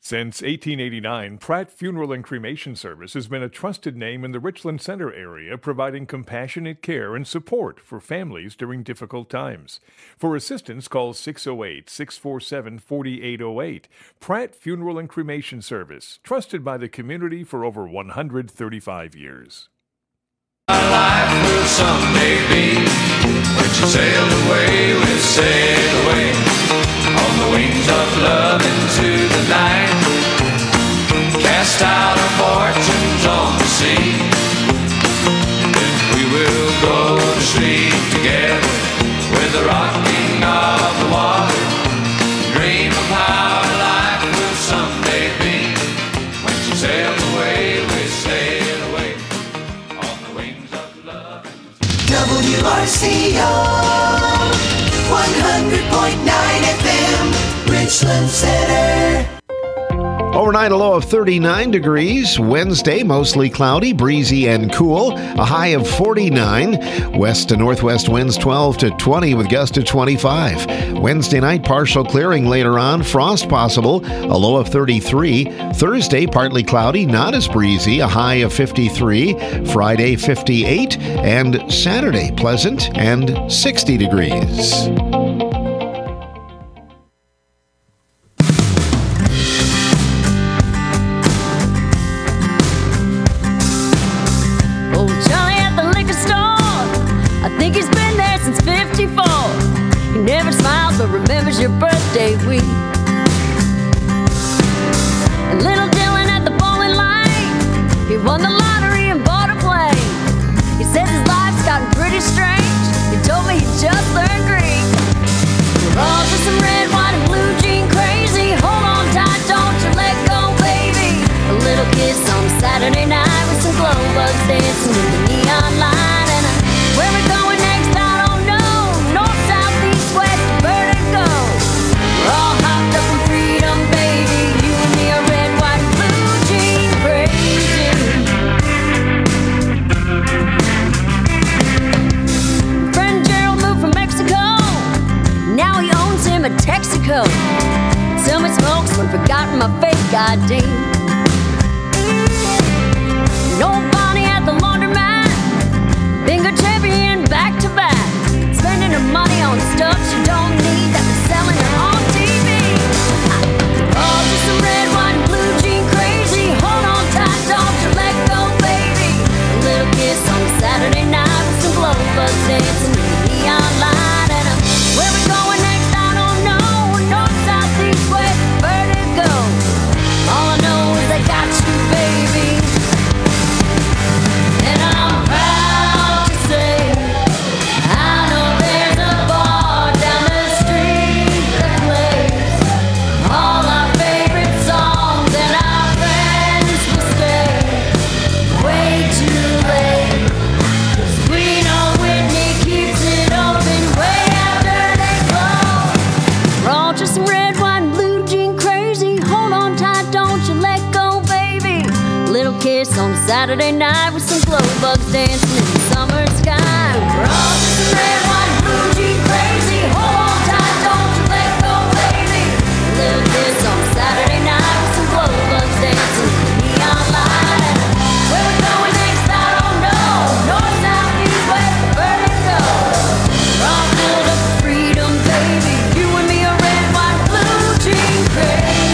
Since 1889, Pratt Funeral and Cremation Service has been a trusted name in the Richland Center area, providing compassionate care and support for families during difficult times. For assistance, call 608-647-4808. Pratt Funeral and Cremation Service, trusted by the community for over 135 years. Our life will someday be when she sailed away, we'll sail away on the wings of love into the night. Cast out our fortunes on the sea. Then we will go to sleep together with the rocking of the water. Dream of how our life will someday be when she sails away, we sail away on the wings of love. WRCO 100.9 FM, Richland Center. Overnight, a low of 39 degrees. Wednesday, mostly cloudy, breezy, and cool. A high of 49. West to northwest winds 12 to 20 with gusts to 25. Wednesday night, partial clearing later on. Frost possible. A low of 33. Thursday, partly cloudy, not as breezy. A high of 53. Friday, 58. And Saturday, pleasant and 60 degrees. Remembers your birthday week. And little Dylan at the bowling line, he won the lottery and bought a plane. He says his life's gotten pretty strange. He told me he just learned Greek. We're all just some red, white, and blue jean crazy. Hold on tight, don't you let go, baby. A little kiss on Saturday night with some glow bugs dancing in the neon light. And where we going next, I don't know. North, south, east, west, vertigo. We're all hopped up in freedom, baby. You and me are red, white, and blue jean crazy. Friend Gerald moved from Mexico. Now he owns him a Texaco. So much smokes when forgotten my fake ID. No Bonnie at the laundromat. Bingo champion back to back. Spending her money on stuff she don't need that they're selling her on TV. Oh, just some red, white, and blue jean crazy. Hold on tight, don't you let go, baby. A little kiss on Saturday night with some glow bugs dancing in the neon light. And where we going next, I don't know. North, south, east, west, vertigo. All I know is I got you, baby. And I'm proud to say I know there's a bar down the street that plays all our favorite songs, and our friends will stay way too late. 'Cause we know Whitney keeps it open way after they close. We're all just some red, white, and blue jean crazy. Hold on tight, don't you let go, baby. Little kiss on Saturday night with some glow bugs dancing in the summer sky. We're all just some red, white, and blue jean crazy. Hold on tight, don't you let go, baby. Little kiss on Saturday night with some glow bugs dancing in the neon light. Where we going next, I don't know. North, south, east, west, vertigo. We're all filled up with freedom, baby. You and me are red, white, blue jean crazy.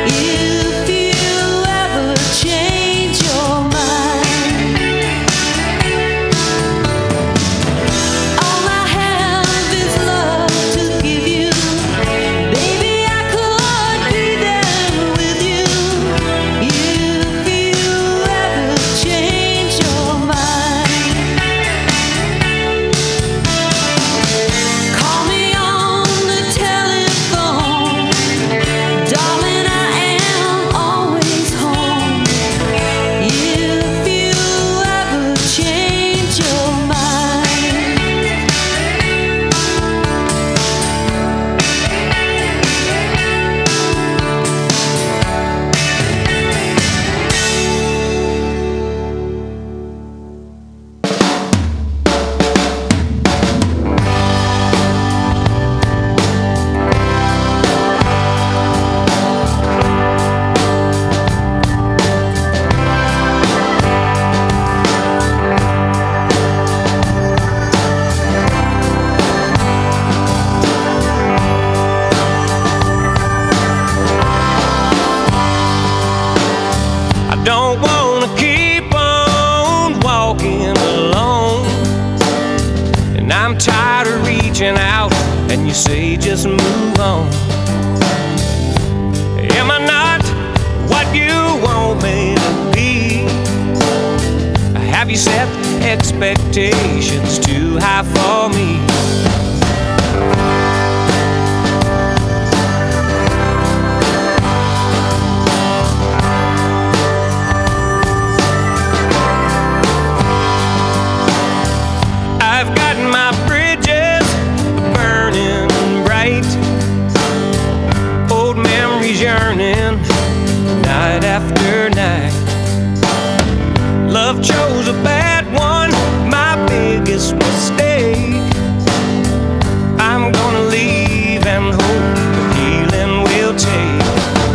If you ever change your mind, all I have is love to give you. Baby, I could be there with you. If you ever change your mind, call me on the telephone, darling. I am always home. If you ever change your mind. I don't wanna keep on walking alone, and I'm tired of reaching out and you say just move on. Am I not what you want me to be? Have you set expectations too high for me? I've got my bridges burning bright, old memories yearning night after night. Love chose a bad one, my biggest mistake. I'm gonna leave and hope the healing will take.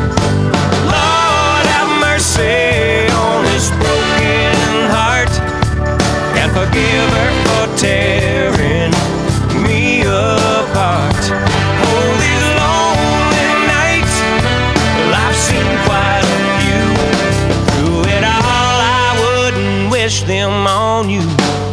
Lord, have mercy on this broken heart, and forgive her for tearing me apart. Oh, these lonely nights, well, I've seen quite a few. Through it all, I wouldn't wish them on you.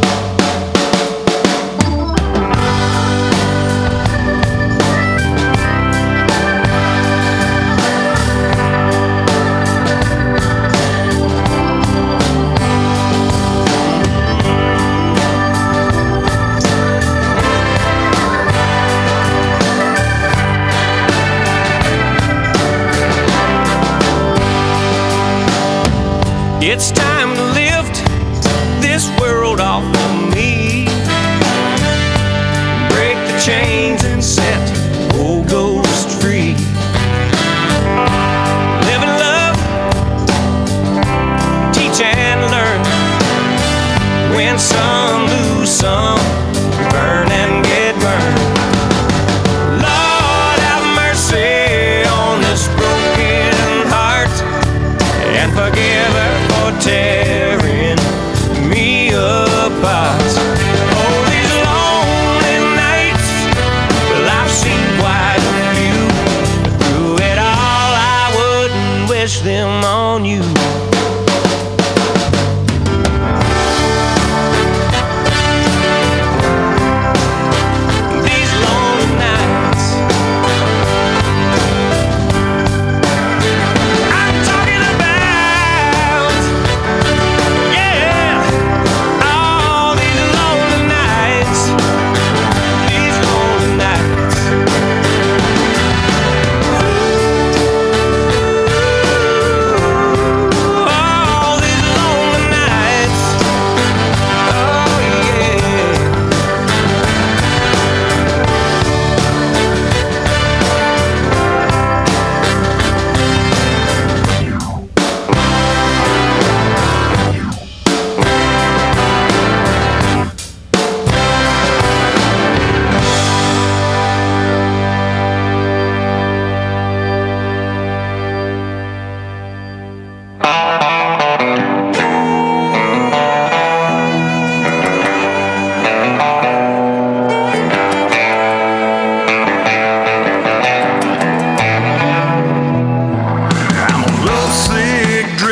It's time to lift this world off of me, break the chains and set old ghost free. Live and love, teach and learn. Win some, lose some, burn and get burned. Lord, have mercy on this broken heart, and forgive her for tearing me apart. Oh, these lonely nights, well, I've seen quite a few. Through it all, I wouldn't wish them on you. These lonely nights, I'm talking about, yeah, all these lonely nights, these lonely nights. Oh,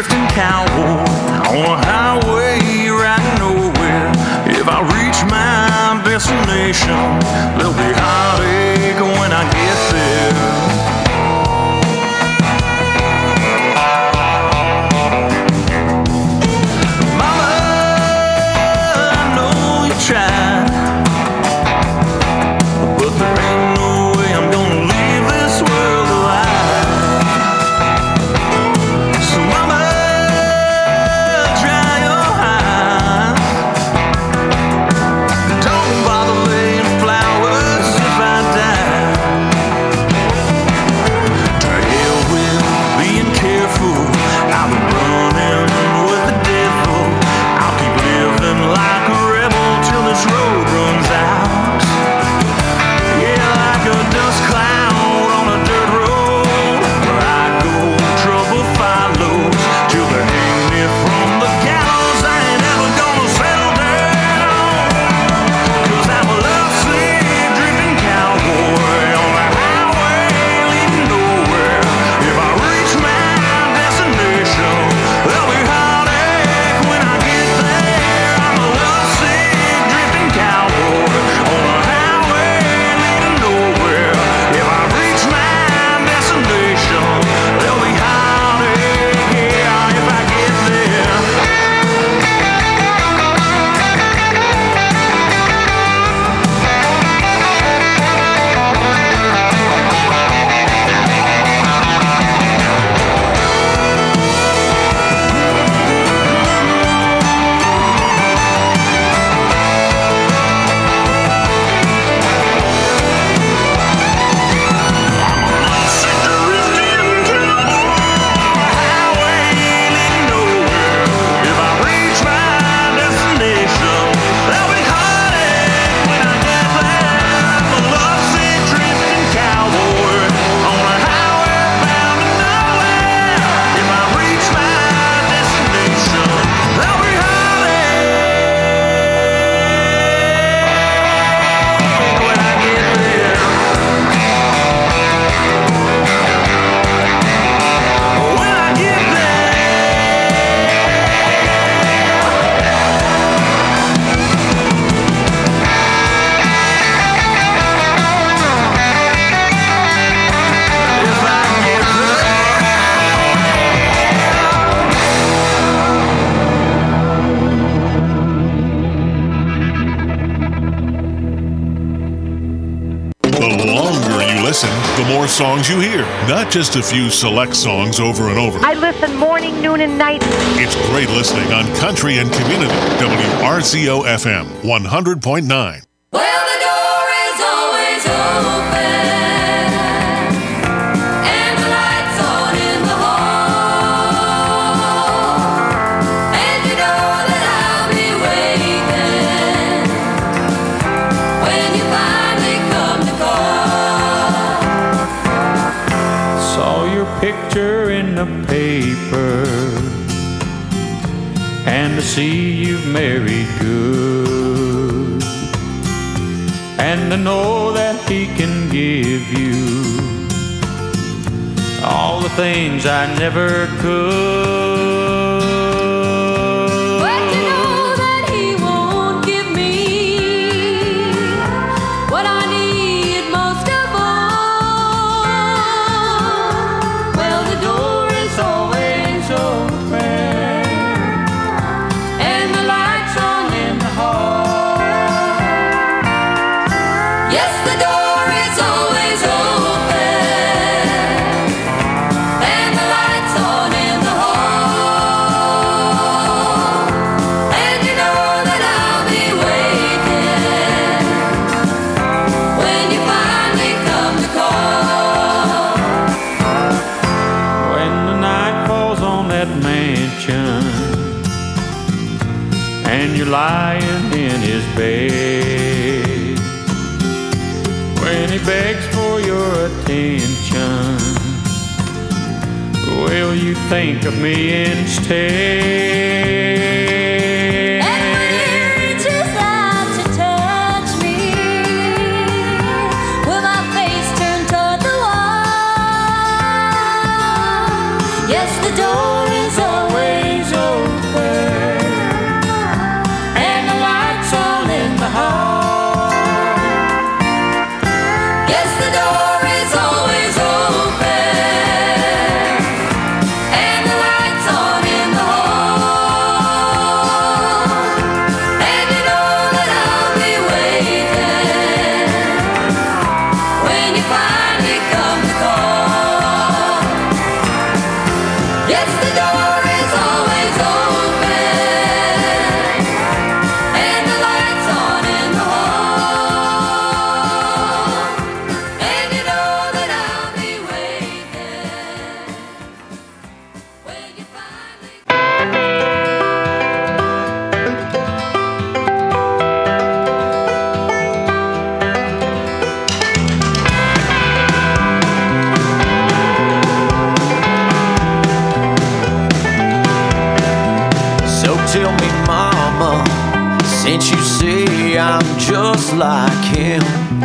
drifting cowboy on a highway riding nowhere. If I reach my destination, there'll be heartache when I get there. The more songs you hear, not just a few select songs over and over. I listen morning, noon, and night. It's great listening on Country and Community, WRCO FM 100.9. Well, the door is always open, and the lights on in the hall, and you know that I'll be waiting when you finally come to call. Saw your picture in the paper, and to see you've married good, and to know that he can give you all the things I never could. But you know that he won't give me what I need most of all. Well, the door is always open, and the lights on in the hall. Yes, the door is always open, and the lights on in the hall. And you know that I'll be waiting when you finally come to call. When the night falls on that mansion, and you're lying in his bed, when he begs for your attention, will you think of me instead? And when he reaches out to touch me, will my face turn toward the wall? Yes, the door is always Yes, the door is always open, and the lights on in the hall, and you know that I'll be waiting when you finally. So tell me, mama, since you say I'm just like him,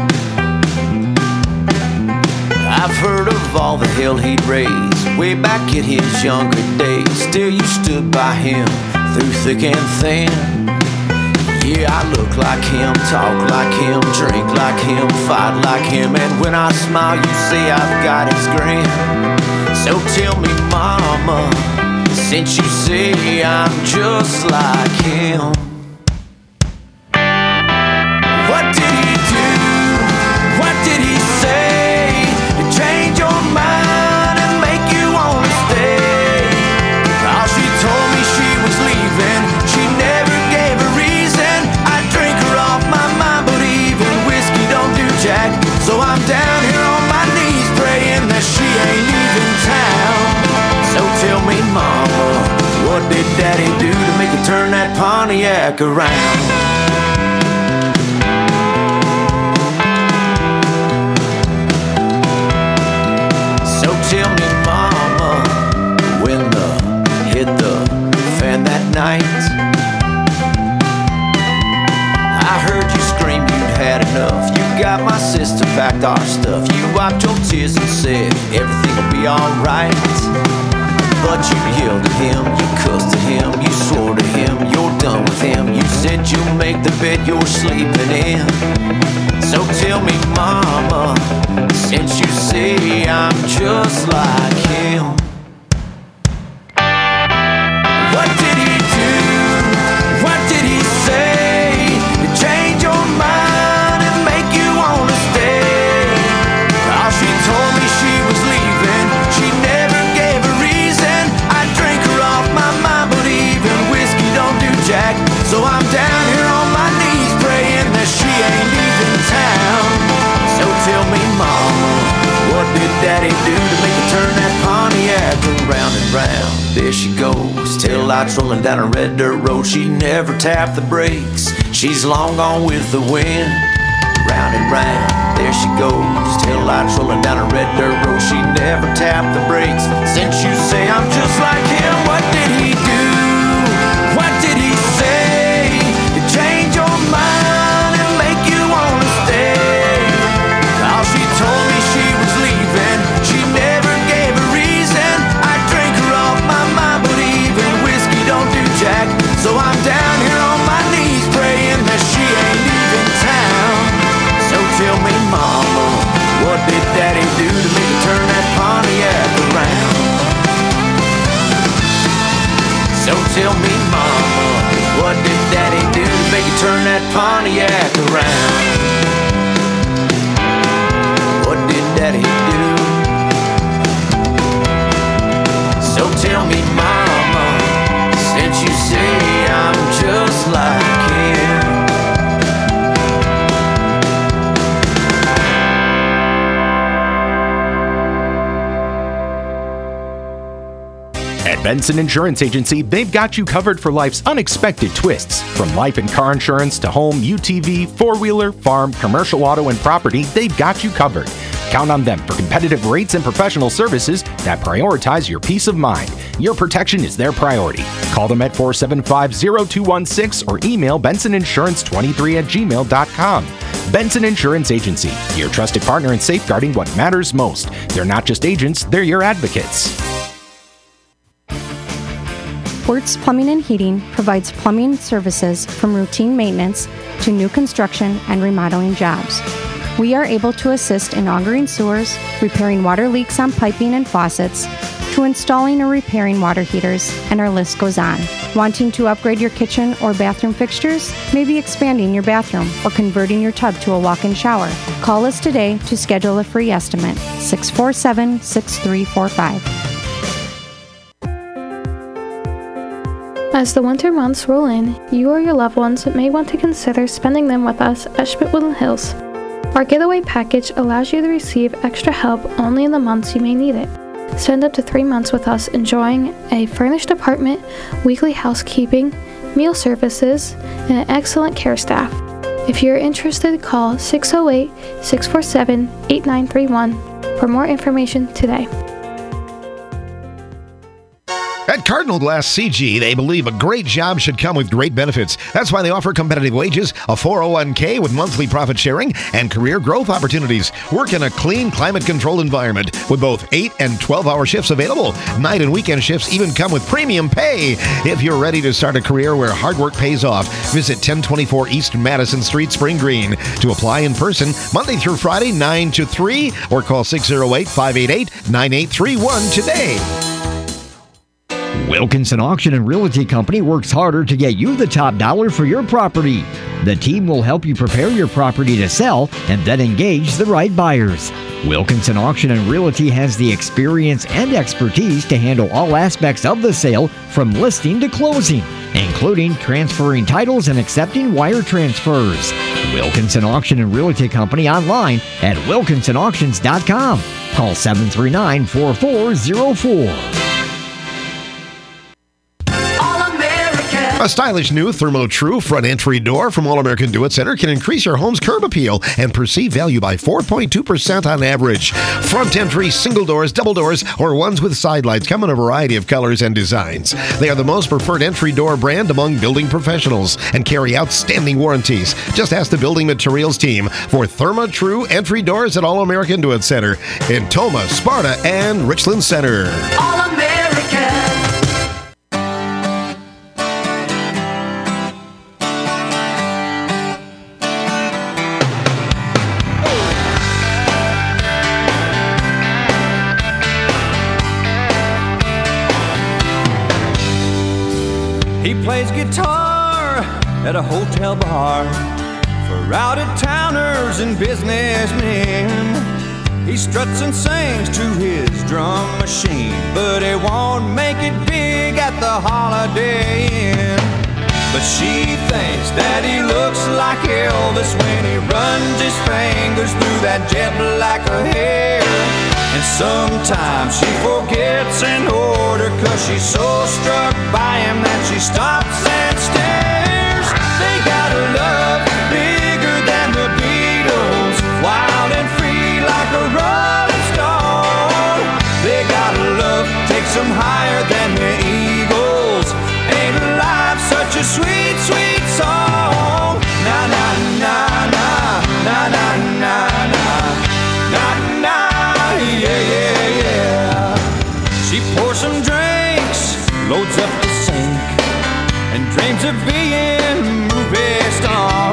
I've heard of all the hell he'd raised way back in his younger days. Still you stood by him through thick and thin. Yeah, I look like him, talk like him, drink like him, fight like him, and when I smile you say I've got his grin. So tell me, mama, since you say I'm just like him, what did he do? What did he say to change your mind and make you wanna stay? Cause she told me she was leaving, she never gave a reason. I drink her off my mind, but even whiskey don't do jack. So I'm down here on my knees praying that she ain't leaving town. So tell me, mama, what did daddy do to make her turn that Pontiac around? So tell me, mama, when the hit the fan that night, I heard you scream you'd had enough. You got my sister packed our stuff. You wiped your tears and said everything will be alright. But you yelled at him, you cussed at him, you swore to him, you're done with him. You said you'll make the bed you're sleeping in. So tell me, mama, since you say I'm just like him, what did he do? What did he say to change your mind and make you wanna stay? Cause she told me she was leaving, she never gave a reason. I drink her off my mind, but even whiskey don't do jack. So I'm down here on my knees praying that she ain't leaving town. So tell me, mama, what did daddy do to make her turn that Pontiac around and round? There she goes, taillights rolling down a red dirt road. She never tapped the brakes, she's long gone with the wind. Round and round, there she goes, taillights rolling down a red dirt road. She never tapped the brakes. Since you say I'm just like him, what did he do? What did he say to change your mind and make you wanna stay? Cause she told me she was leaving, she never gave a reason. I drink her off my mind, but even whiskey don't do jack. So I'm down here on my knees praying that she ain't leaving town. So tell me, mama, what did daddy do to make her turn that Pontiac around? So tell me, mama, what did daddy do to make her turn that Pontiac around? What did daddy do? So tell me, mama, since you say I'm just like him. At Benson Insurance Agency, they've got you covered for life's unexpected twists. From life and car insurance to home, UTV, four-wheeler, farm, commercial auto, and property, they've got you covered. Count on them for competitive rates and professional services that prioritize your peace of mind. Your protection is their priority. Call them at 475-0216 or email bensoninsurance23@gmail.com. Benson Insurance Agency, your trusted partner in safeguarding what matters most. They're not just agents, they're your advocates. Wertz Plumbing and Heating provides plumbing services from routine maintenance to new construction and remodeling jobs. We are able to assist in augering sewers, repairing water leaks on piping and faucets, to installing or repairing water heaters, and our list goes on. Wanting to upgrade your kitchen or bathroom fixtures? Maybe expanding your bathroom or converting your tub to a walk-in shower? Call us today to schedule a free estimate, 647-6345. As the winter months roll in, you or your loved ones may want to consider spending them with us at Schmidt-Woodland Hills. Our getaway package allows you to receive extra help only in the months you may need it. Spend up to 3 months with us enjoying a furnished apartment, weekly housekeeping, meal services, and an excellent care staff. If you're interested, call 608-647-8931 for more information today. At Cardinal Glass CG, they believe a great job should come with great benefits. That's why they offer competitive wages, a 401k with monthly profit sharing, and career growth opportunities. Work in a clean, climate-controlled environment with both 8 and 12-hour shifts available. Night and weekend shifts even come with premium pay. If you're ready to start a career where hard work pays off, visit 1024 East Madison Street, Spring Green. To apply in person, Monday through Friday, 9 to 3, or call 608-588-9831 today. Wilkinson Auction and Realty Company works harder to get you the top dollar for your property. The team will help you prepare your property to sell and then engage the right buyers. Wilkinson Auction and Realty has the experience and expertise to handle all aspects of the sale from listing to closing, including transferring titles and accepting wire transfers. Wilkinson Auction and Realty Company online at wilkinsonauctions.com. Call 739-4404. A stylish new Thermo-Tru front entry door from All American Do It Center can increase your home's curb appeal and perceived value by 4.2% on average. Front entry, single doors, double doors, or ones with side lights come in a variety of colors and designs. They are the most preferred entry door brand among building professionals and carry outstanding warranties. Just ask the building materials team for Thermo-Tru entry doors at All American Do It Center in Toma, Sparta, and Richland Center. All American. He plays guitar at a hotel bar for out-of-towners and businessmen. He struts and sings to his drum machine, but he won't make it big at the Holiday Inn. But she thinks that he looks like Elvis when he runs his fingers through that jet black hair. And sometimes she forgets an order 'cause she's so struck by him that she stops and stares. They got a love bigger than the Beatles, wild and free like a rolling stone. They got a love takes them higher than the Eagles. Ain't life such a sweet, sweet song? Na na na na na na na na na na. Yeah, yeah, yeah. She pours some drinks, loads up the sink, and dreams of being a movie star.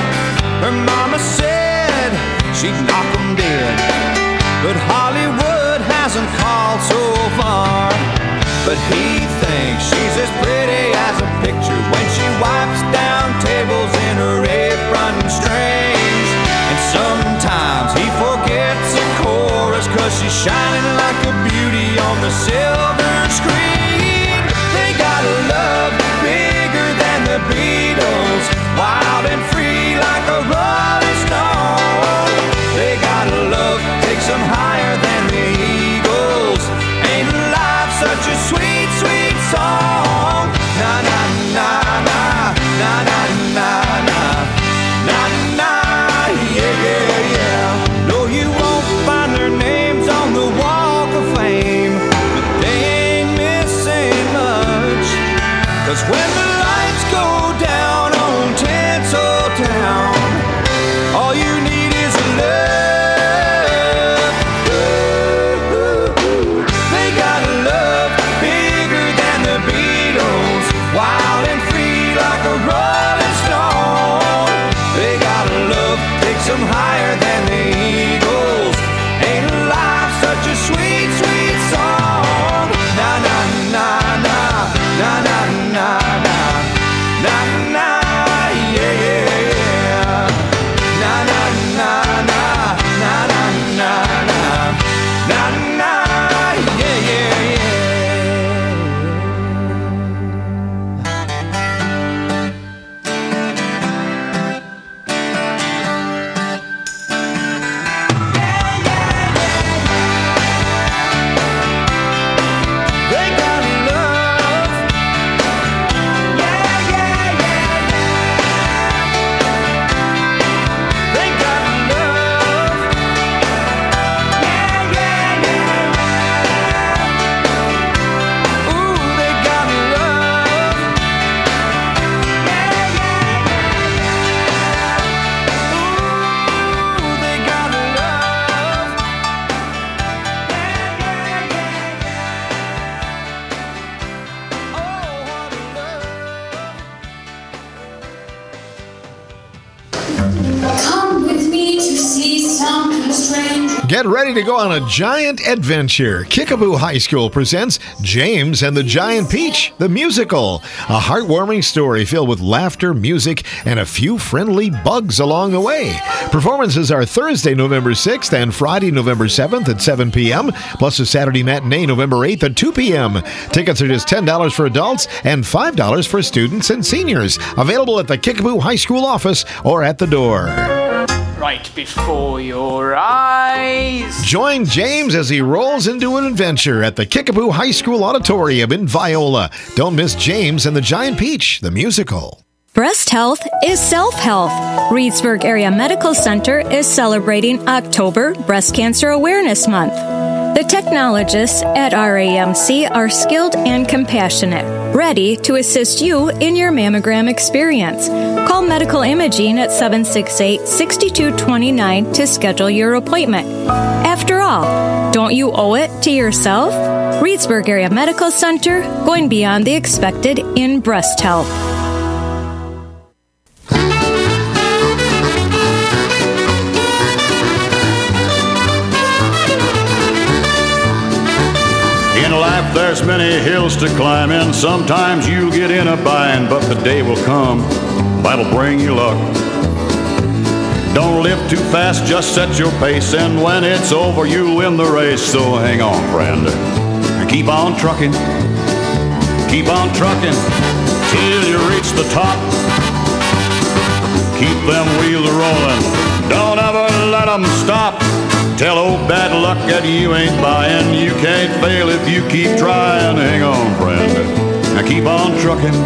Her mama said she'd knock 'em dead, but Hollywood hasn't called so far. But he thinks she's as pretty as a picture when she wipes down tables in her apron strings. And sometimes he forgets a chorus 'cause she's shining like a beauty on the silver screen. They got a love bigger than the Beatles, wild and free like a rolling stone. They got a love takes them higher than the Eagles. Ain't life such a sweet, sweet song? Na na na na na na na na na na. Yeah, yeah, yeah. No, you won't find their names on the wall Come with me to see something strange. Get ready to go on a giant adventure. Kickapoo High School presents James and the Giant Peach, the musical. A heartwarming story filled with laughter, music, and a few friendly bugs along the way. Performances are Thursday, November 6th and Friday, November 7th at 7 p.m., plus a Saturday matinee, November 8th at 2 p.m. Tickets are just $10 for adults and $5 for students and seniors. Available at the Kickapoo High School office or at the door. Right before your eyes. Join James as he rolls into an adventure at the Kickapoo High School Auditorium in Viola. Don't miss James and the Giant Peach, the musical. Breast health is self-health. Reedsburg Area Medical Center is celebrating October Breast Cancer Awareness Month. The technologists at RAMC are skilled and compassionate, ready to assist you in your mammogram experience. Call Medical Imaging at 768-6229 to schedule your appointment. After all, don't you owe it to yourself? Reedsburg Area Medical Center, going beyond the expected in breast health. In life there's many hills to climb, and sometimes you'll get in a bind, but the day will come that'll bring you luck. Don't live too fast, just set your pace, and when it's over you'll win the race. So hang on, friend, and keep on trucking till you reach the top. Keep them wheels rolling, don't ever let them stop. Tell old bad luck that you ain't buying. You can't fail if you keep trying. Hang on, friend, now keep on trucking.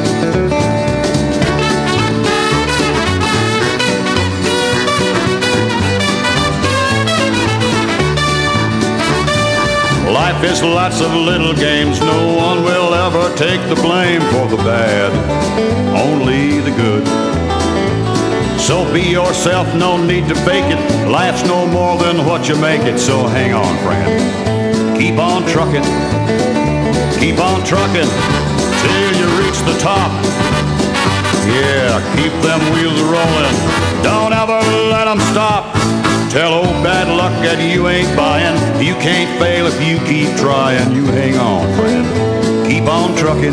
Life is lots of little games. No one will ever take the blame for the bad, only the good. So be yourself, no need to fake it. Life's no more than what you make it. So hang on, friend, keep on trucking till you reach the top. Yeah, keep them wheels rolling, don't ever let them stop. Tell old bad luck that you ain't buying. You can't fail if you keep trying. You hang on, friend, keep on trucking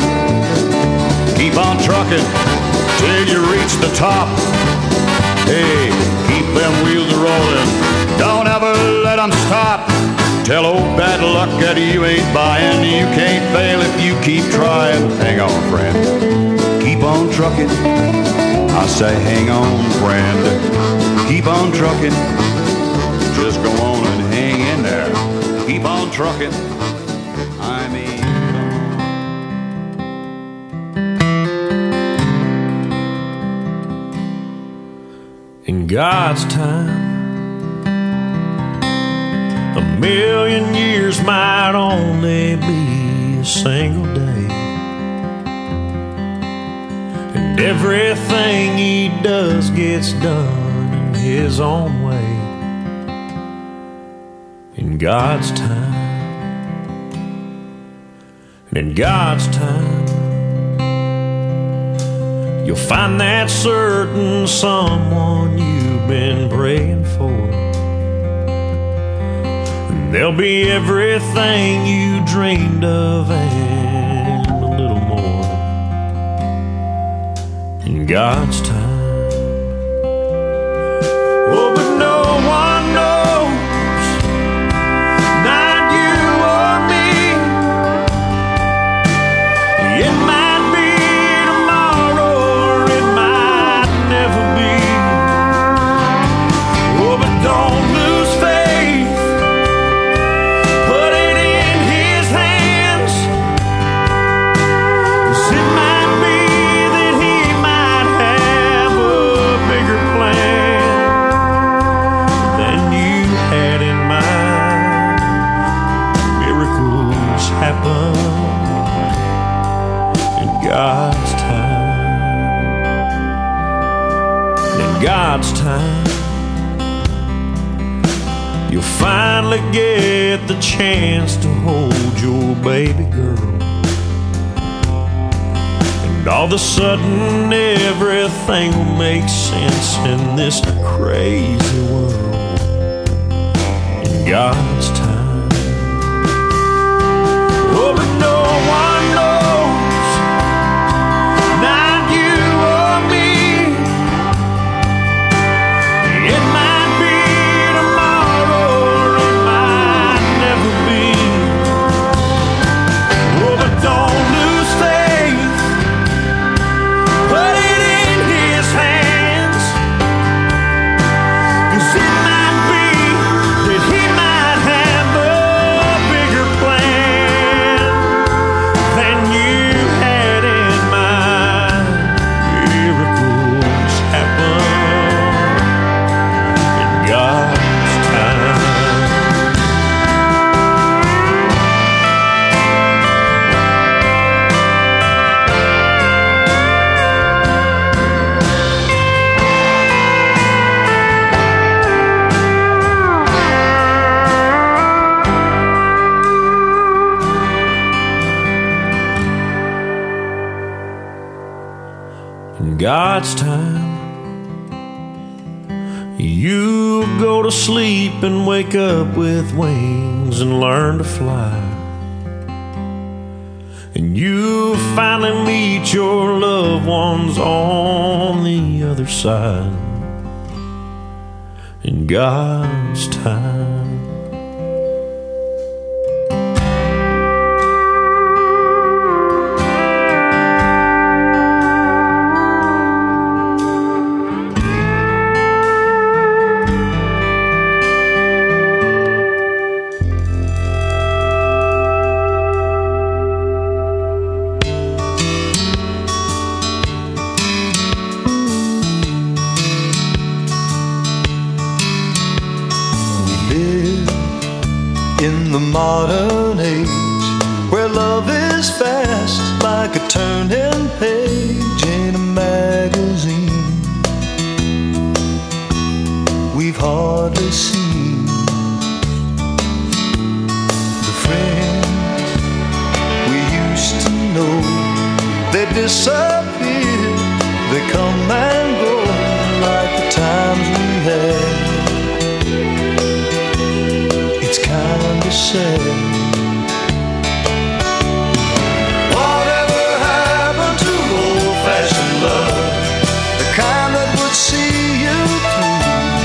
till you reach the top. Hey, keep them wheels rolling, don't ever let them stop. Tell old bad luck that you ain't buying. You can't fail if you keep trying. Hang on, friend, keep on trucking. I say hang on, friend, keep on trucking. Just go on and hang in there. Keep on trucking. I mean... In God's time, a million years might only be a single day, and everything He does gets done in His own way. In God's time, and in God's time, you'll find that certain someone you've been praying for, and there'll be everything you dreamed of and a little more. In God's time. Oh, but no one knows, not you or me. It might be tomorrow, or it might never be. Oh, but don't lose faith. Put it in His hands. 'Cause it might be that He might have a bigger plan than you had in mind. Miracles happen in God's time. In God's time, you'll finally get the chance to hold your baby girl. And And all of a sudden everything will make sense in this crazy world in God's time. Oh, but no one knows, not you or me. It might be tomorrow or it might never be. Oh, but don't lose faith. Put it in His hands. 'Cause it might be that He might have a bigger plan than you had in mind. Miracles happen in God's time. In God's time, you go to sleep and wake up with wings and learn to fly. And you finally meet your loved ones on the other side. In God's time. In the modern age, where love is fast like a turning page in a magazine, we've hardly seen the friends we used to know. They disappear, they come and go like the times we had. It's kinda sad. Whatever happened to old-fashioned love, the kind that would see you through,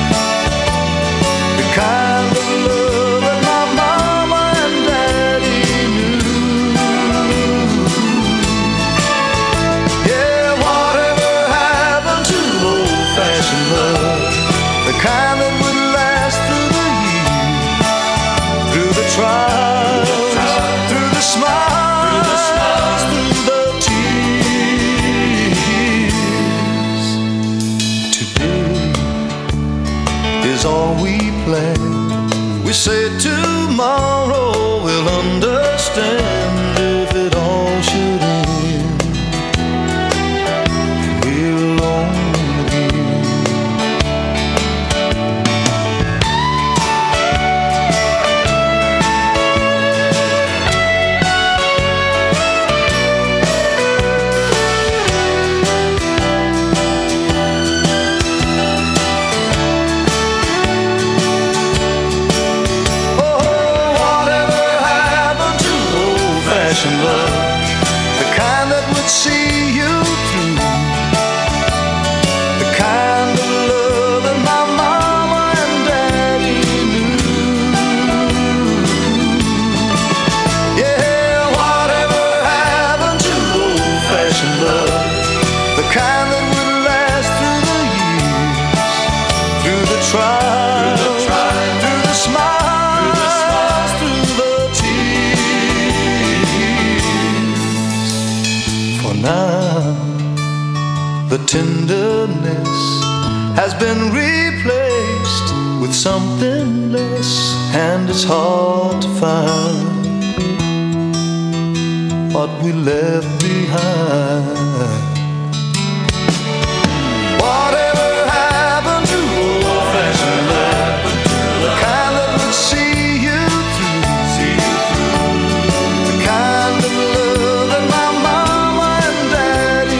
the kind of love that my mama and daddy knew. Yeah, whatever happened to old-fashioned love, the kind that would last through the years, through the trials, through the smiles, through the tears. Today is all we plan. We say tomorrow we'll understand if it all should end. We're alone again. Love, the kind that would see you through, the kind of love that my mama and daddy knew. Yeah, whatever happened to old-fashioned love, the kind that would last through the years, through the trials, through the smiles, through the tears. For now, the tenderness has been replaced with something less, and it's hard to find what we left behind. Whatever happened to old-fashioned love, the kind that would see you through, the kind of love that my mama and daddy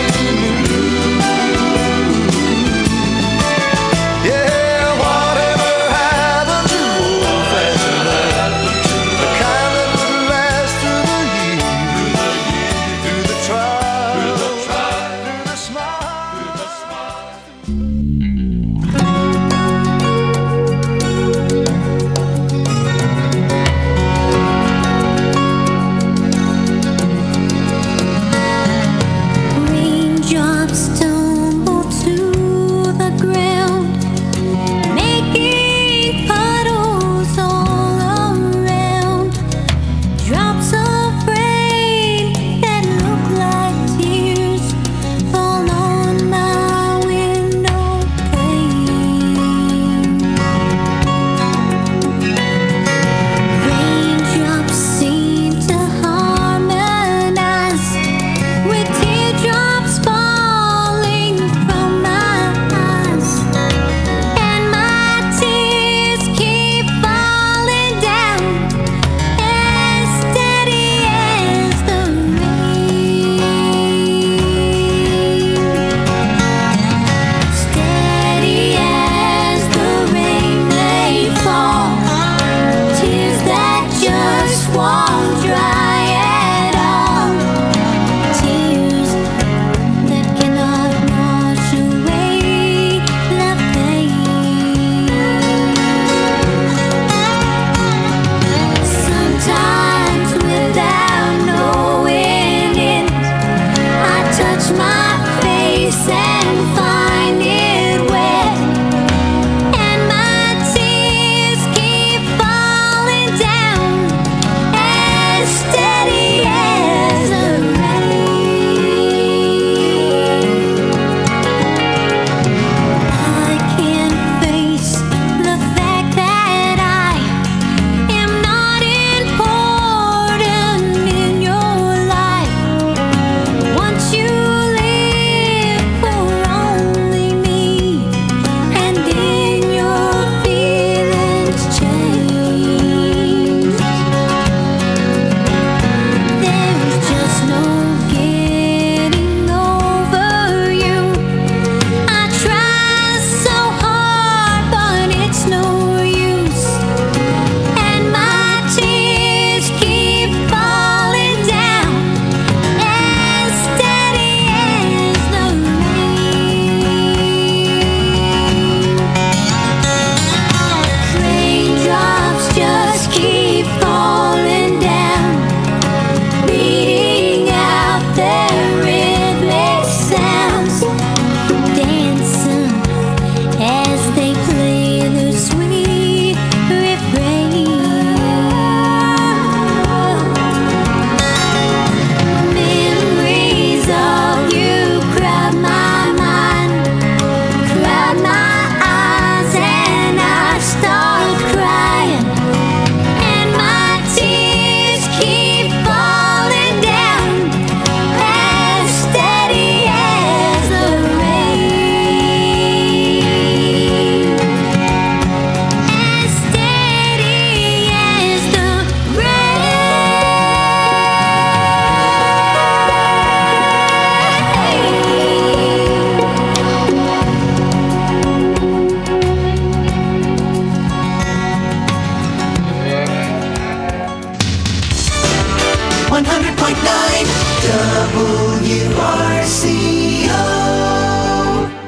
WRCO.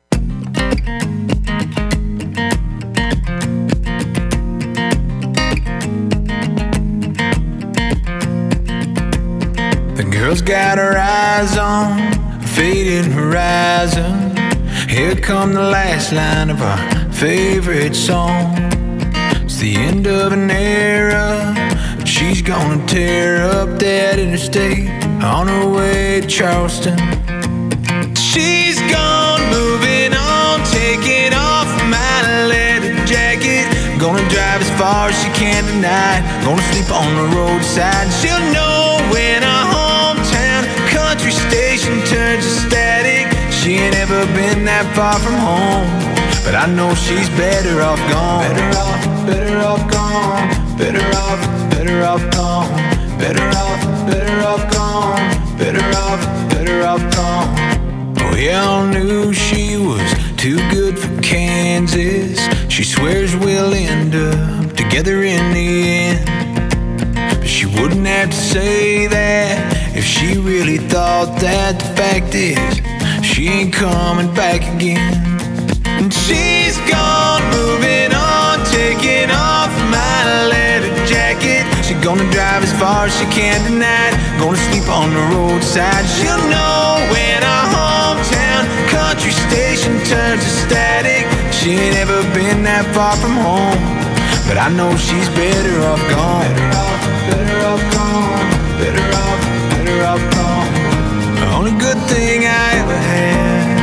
The girl's got her eyes on a fading horizon. Here come the last line of our favorite song. It's the end of an era. She's gonna tear up that interstate on her way to Charleston. She's gone, moving on, taking off my leather jacket. Gonna drive as far as she can tonight. Gonna sleep on the roadside. She'll know when our hometown country station turns to static. She ain't ever been that far from home, but I know she's better off gone. Better off gone. Better off gone. Better off gone. Better off gone. We all knew she was too good for Kansas. She swears we'll end up together in the end, but she wouldn't have to say that if she really thought that. The fact is, she ain't coming back again. And she's gone, moving on, taking off my leather jacket. She's gonna drive as far as she can tonight. Gonna sleep on the roadside. She'll know when our hometown country station turns to static. She ain't ever been that far from home, but I know she's better off gone. Better off gone. Better off gone. The only good thing I ever had,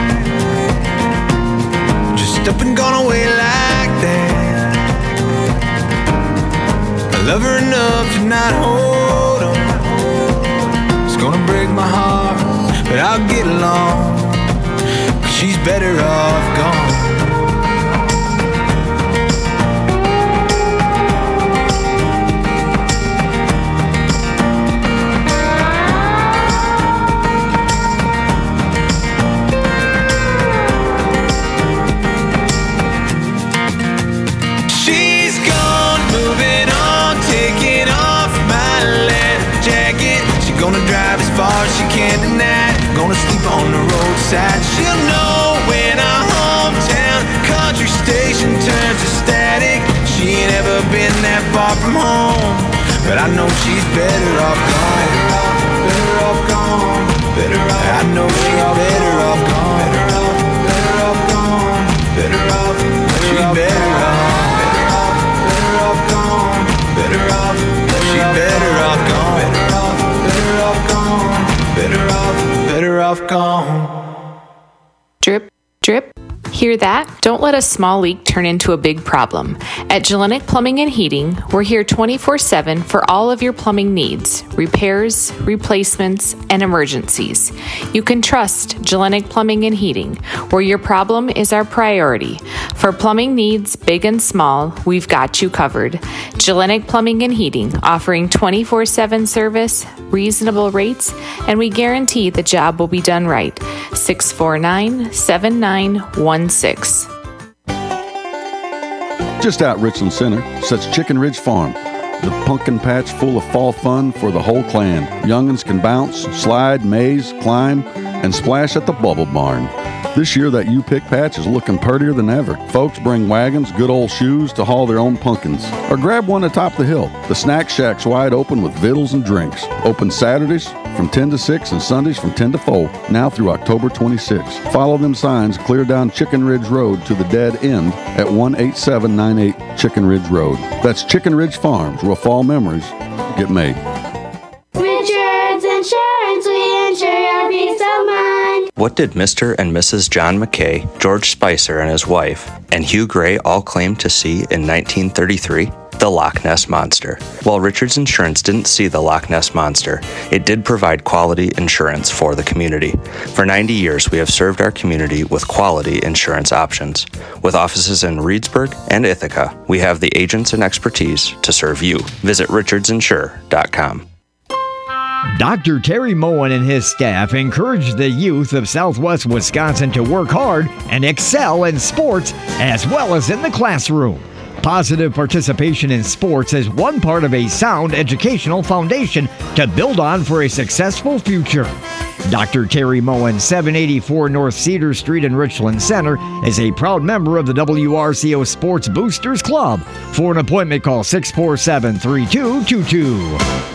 just up and gone away like that. I love her enough to not hold on. It's gonna break my heart, but I'll get along, 'cause she's better off gone. Gonna drive as far as she can tonight. Gonna sleep on the roadside. She'll know when our hometown country station turns to static. She ain't ever been that far from home, but I know she's better off gone. Better off gone. I know she's better off gone. Better off gone. She's better off. Better off gone. She's better off gone. Better off gone. Drip, drip. Hear that? Don't let a small leak turn into a big problem. At Jelinek Plumbing and Heating, we're here 24/7 for all of your plumbing needs, repairs, replacements, and emergencies. You can trust Jelinek Plumbing and Heating, where your problem is our priority. For plumbing needs, big and small, we've got you covered. Jelinek Plumbing and Heating, offering 24/7 service, reasonable rates, and we guarantee the job will be done right. 649-7916. Just out Richland Center sits Chicken Ridge Farm, the pumpkin patch full of fall fun for the whole clan. Young'uns can bounce, slide, maze, climb, and splash at the Bubble Barn. This year, that U-Pick patch is looking purtier than ever. Folks bring wagons, good old shoes to haul their own pumpkins. Or grab one atop the hill. The Snack Shack's wide open with vittles and drinks. Open Saturdays from 10 to 6 and Sundays from 10 to 4, now through October 26. Follow them signs clear down Chicken Ridge Road to the dead end at 18798 Chicken Ridge Road. That's Chicken Ridge Farms, where fall memories get made. Richards Insurance, we insure your peace of mind. What did Mr. and Mrs. John McKay, George Spicer and his wife, and Hugh Gray all claim to see in 1933? The Loch Ness Monster. While Richards Insurance didn't see the Loch Ness Monster, it did provide quality insurance for the community. For 90 years, we have served our community with quality insurance options. With offices in Reedsburg and Ithaca, we have the agents and expertise to serve you. Visit richardsinsure.com. Dr. Terry Moen and his staff encourage the youth of Southwest Wisconsin to work hard and excel in sports as well as in the classroom. Positive participation in sports is one part of a sound educational foundation to build on for a successful future. Dr. Terry Moen, 784 North Cedar Street in Richland Center, is a proud member of the WRCO Sports Boosters Club. For an appointment, call 647-3222.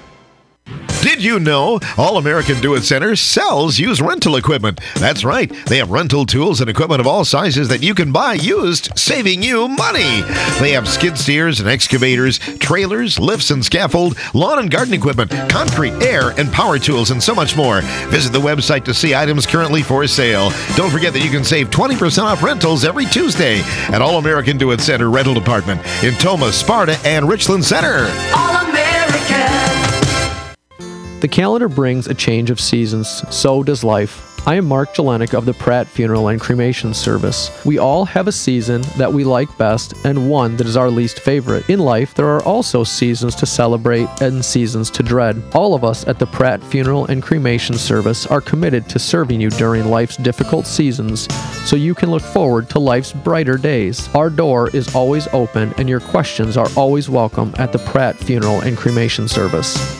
Did you know All American Do It Center sells used rental equipment? That's right. They have rental tools and equipment of all sizes that you can buy used, saving you money. They have skid steers and excavators, trailers, lifts and scaffold, lawn and garden equipment, concrete, air, and power tools, and so much more. Visit the website to see items currently for sale. Don't forget that you can save 20% off rentals every Tuesday at All American Do It Center Rental Department in Tomah, Sparta, and Richland Center. All American. The calendar brings a change of seasons, so does life. I am Mark Jelenik of the Pratt Funeral and Cremation Service. We all have a season that we like best and one that is our least favorite. In life, there are also seasons to celebrate and seasons to dread. All of us at the Pratt Funeral and Cremation Service are committed to serving you during life's difficult seasons so you can look forward to life's brighter days. Our door is always open and your questions are always welcome at the Pratt Funeral and Cremation Service.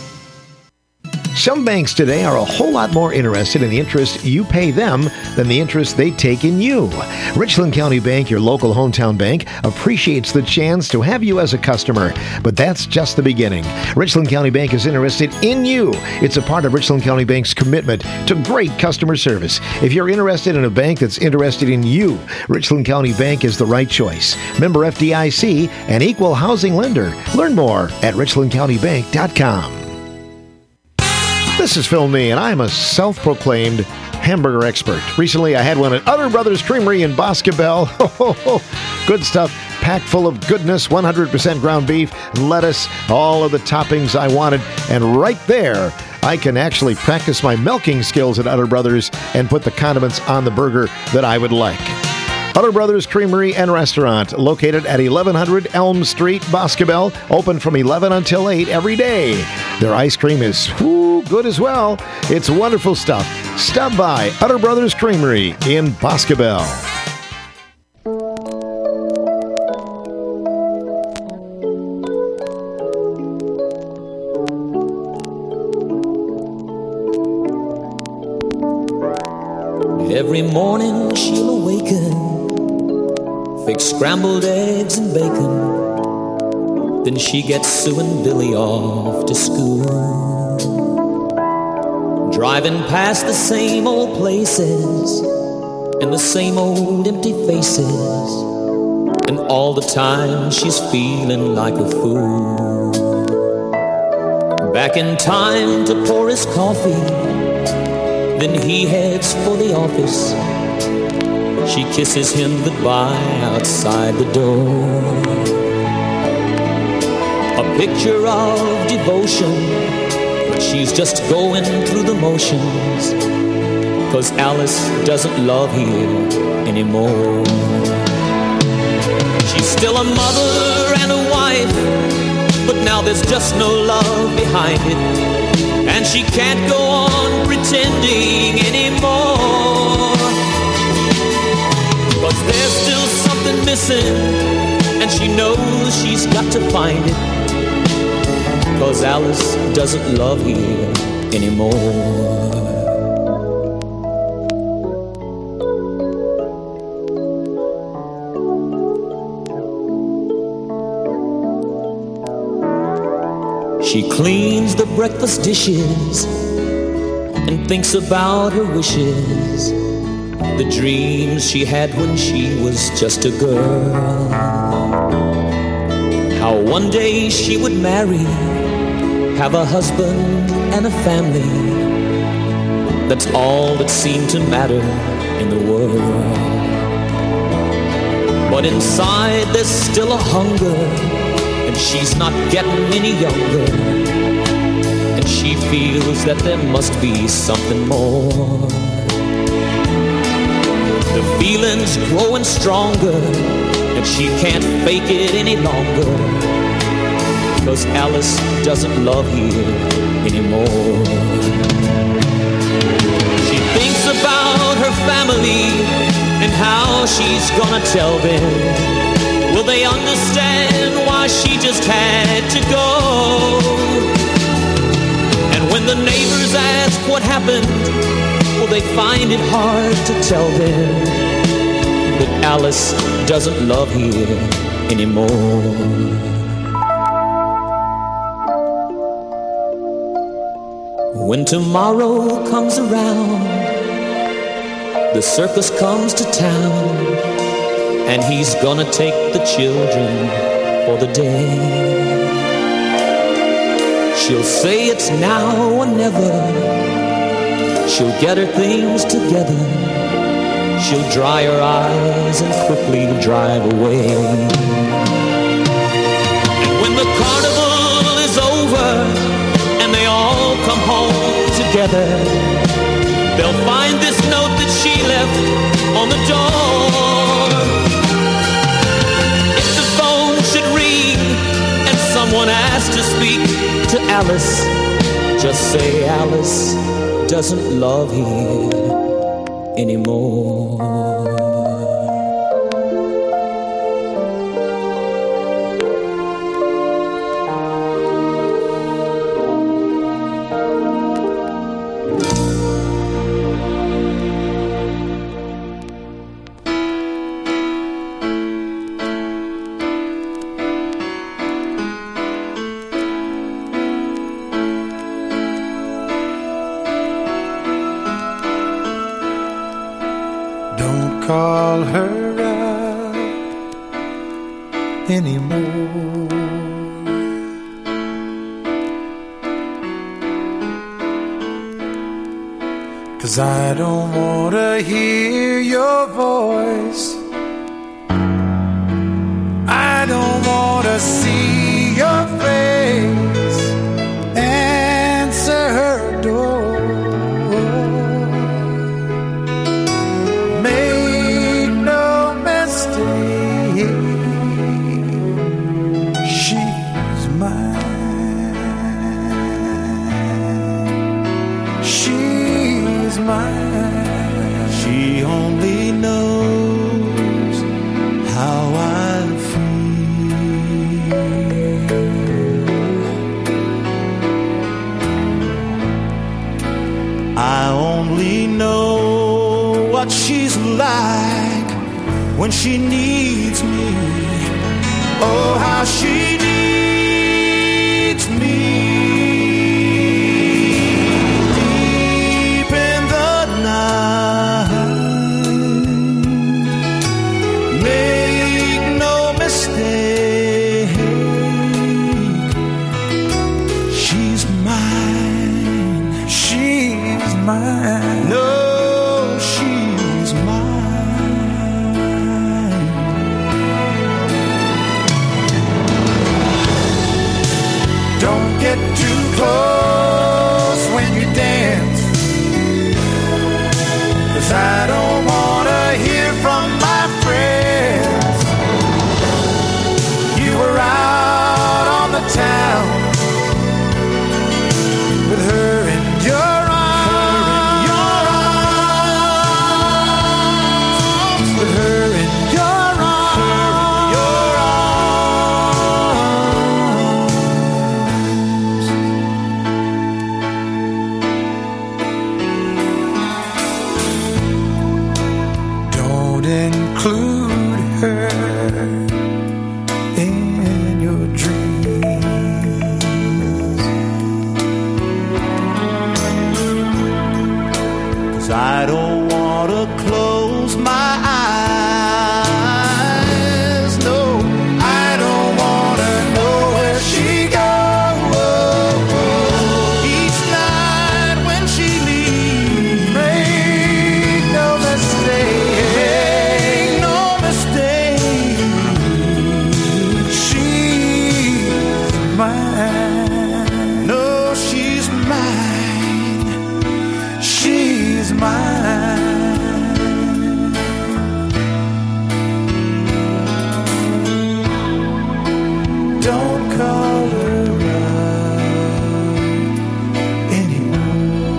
Some banks today are a whole lot more interested in the interest you pay them than the interest they take in you. Richland County Bank, your local hometown bank, appreciates the chance to have you as a customer, but that's just the beginning. Richland County Bank is interested in you. It's a part of Richland County Bank's commitment to great customer service. If you're interested in a bank that's interested in you, Richland County Bank is the right choice. Member FDIC, an equal housing lender. Learn more at richlandcountybank.com. This is Phil Nee, and I'm a self-proclaimed hamburger expert. Recently, I had one at Utter Brothers Creamery in Boscobel. Good stuff, packed full of goodness, 100% ground beef, lettuce, all of the toppings I wanted. And right there, I can actually practice my milking skills at Utter Brothers and put the condiments on the burger that I would like. Utter Brothers Creamery and Restaurant, located at 1100 Elm Street, Boscobel, open from 11 until 8 every day. Their ice cream is good as well. It's wonderful stuff. Stop by Utter Brothers Creamery in Boscobel. Every morning she'll awaken, fix scrambled eggs and bacon. Then she gets Sue and Billy off to school. Driving past the same old places and the same old empty faces, and all the time she's feeling like a fool. Back in time to pour his coffee, then he heads for the office. She kisses him goodbye outside the door. A picture of devotion, but she's just going through the motions, 'cause Alice doesn't love him anymore. She's still a mother and a wife, but now there's just no love behind it, and she can't go on pretending anymore. 'Cause there's still something missing, and she knows she's got to find it, 'cause Alice doesn't love him anymore. She cleans the breakfast dishes and thinks about her wishes, the dreams she had when she was just a girl. How one day she would marry, have a husband and a family. That's all that seemed to matter in the world. But inside there's still a hunger, and she's not getting any younger, and she feels that there must be something more. The feeling's growing stronger, and she can't fake it any longer, 'cause Alice doesn't love him anymore. She thinks about her family and how she's gonna tell them Will they understand why she just had to go? And when the neighbors ask what happened, will they find it hard to tell them that Alice doesn't love here anymore? When tomorrow comes around, the circus comes to town, and he's gonna take the children for the day. She'll say it's now or never. She'll get her things together. She'll dry her eyes and quickly drive away. And when the carnival is over and they all come home together, they'll find this note that she left on the door. If the phone should ring and someone asks to speak to Alice, just say Alice doesn't love here anymore. Call her up anymore. Cause I don't wanna hear your voice. I don't wanna see your face. Answer her door. She only knows how I feel. I only know what she's like when she needs me. Oh, how she needs me. No, she's mine. Don't get too close when you dance, 'cause I don't wanna hear from my friends. You were out on the town with her in your include her in your dreams. 'Cause I don't want to close my eyes. No, I don't want to know where she goes. Each night when she leaves, make no mistake. No, she's mine. She's mine. Don't call her up anymore.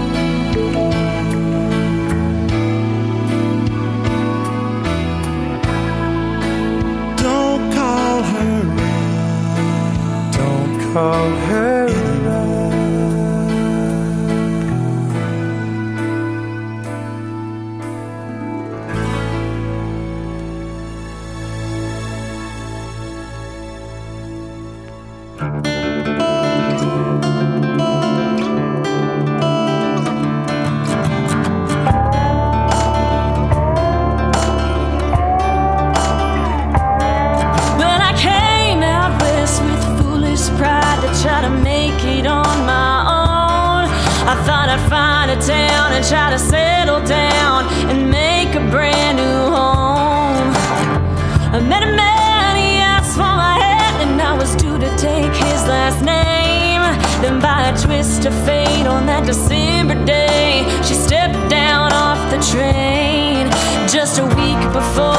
Don't call and try to settle down and make a brand new home. I met a man, he asked for my hand, and I was due to take his last name. Then by a twist of fate on that December day, she stepped down off the train. Just a week before